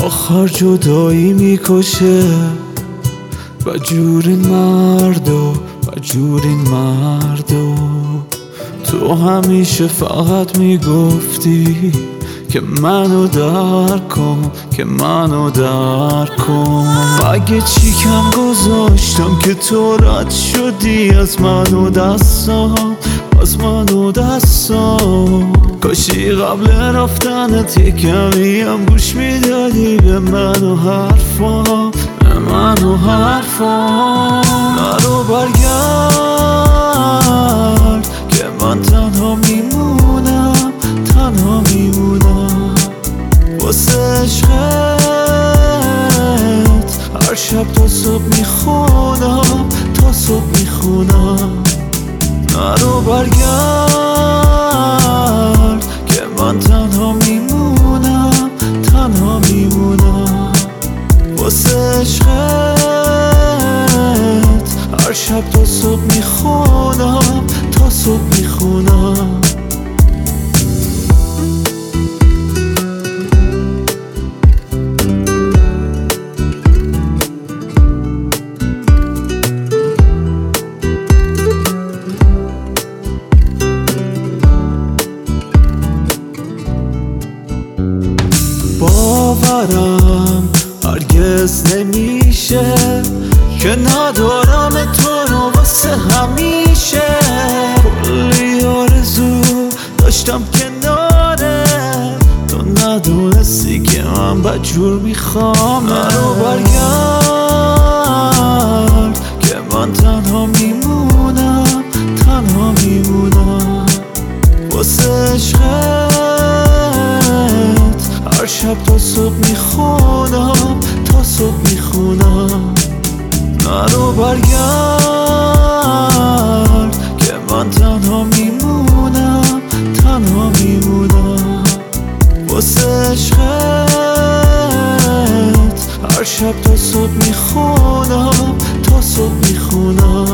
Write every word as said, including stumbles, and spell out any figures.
آخر جدایی میکشه بجور این مردو بجور این مردو. تو همیشه فقط میگفتی که منو در کن که منو در کن. مگه چی کم گذاشتم که تو رد شدی از منو دستام از منو دستام. کاشی قبل رفتنت یه کمی هم گوش میدادی به منو حرفام به منو حرفام. نرو برگرد که من تنها میمونم تنها میمونم واسه عشقت. هر شب تا صبح میخونم تا صبح میخونم. نرو برگرد که من تنها میمونم تنها میمونم واسه عشقت. هر شب تا صبح میخونم تا صبح میخونم. باورم هرگز نمیشه که ندارم تو رو واسه همیشه. کلی آرزو داشتم کناره تو ندونستی که من بجور میخوام. نرو برگرد که من تنها میمونم تنها میمونم واسه عشقت. هر شب تا صبح میخونم تا صبح میخونم. نرو برگرد که من تنها میمونم تنها میمونم واسه عشقت. هر شب تا صبح میخونم تا صبح میخونم.